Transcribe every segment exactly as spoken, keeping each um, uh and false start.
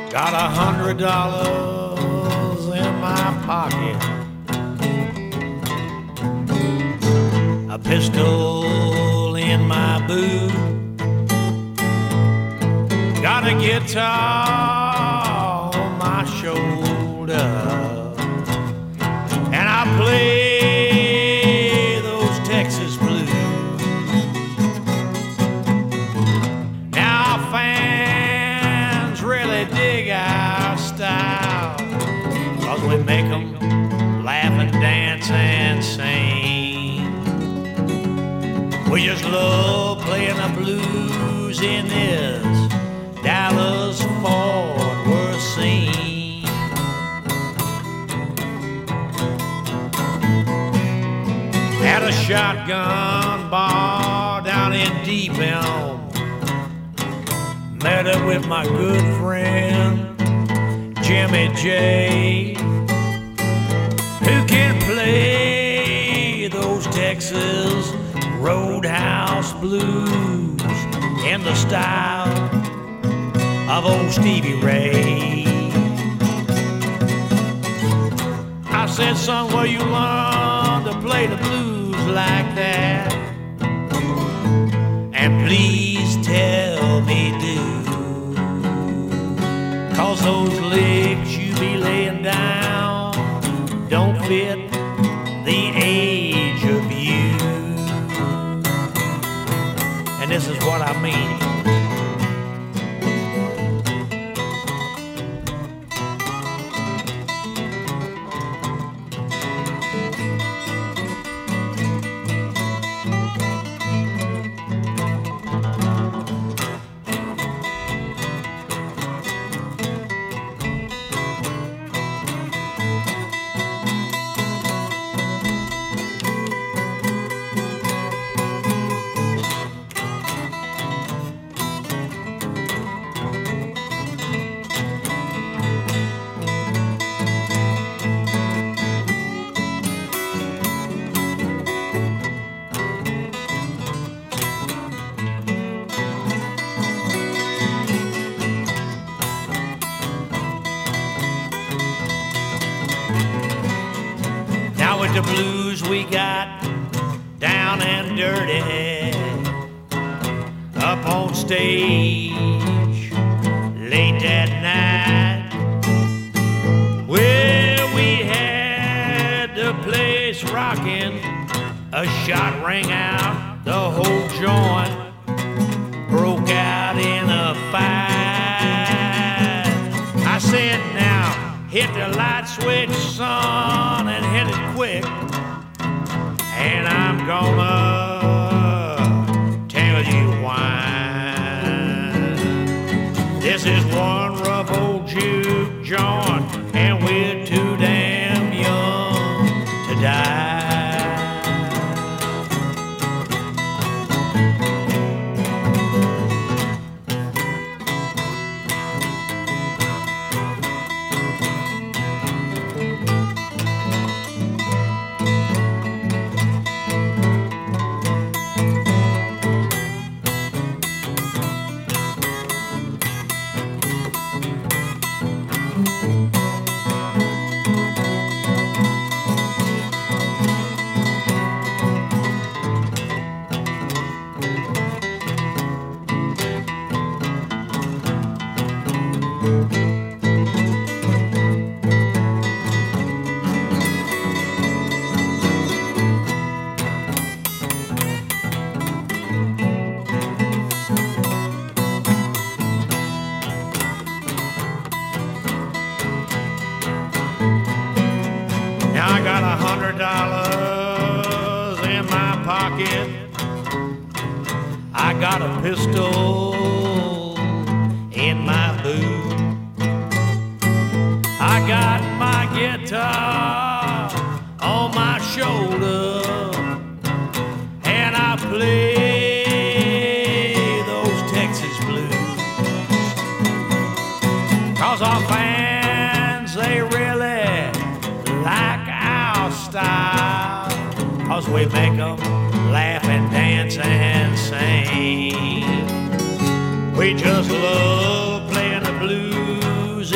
Got a hundred dollars in my pocket, a pistol in my boot, got a guitar on my shoulder, and I play those Texas blues. Now fans really dig our style, 'cause we make them laugh and dance and sing. We just love playing the blues in this Dallas Fort Worth scene. At a shotgun bar down in Deep Elm, met up with my good friend Jimmy J, who can play those Texas Roadhouse blues in the style of old Stevie Ray. I said, son, where you learn to play the blues like that? And please tell me, do, 'cause those licks you be laying down don't fit the age of you. And this is what I mean. The blues we got down and dirty, up on stage late that night, where we had the place rocking, a shot rang out, the whole joint broke out in a fight. I said, now hit the light switch, son, and hit it quick, and I'm gonna tell you why. This is one rough old juke joint, and we're too damn young to die. Dollars in my pocket, I got a pistol in my boot, I got my guitar on my shoulder, and I play those Texas blues, 'cause our fans, they really like our style, 'cause we make them laugh and dance and sing. We just love playing the blues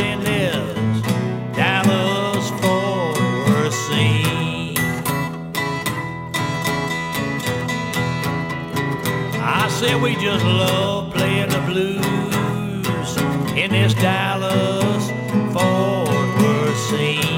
said we just love playing the blues in this Dallas Fort Worth scene.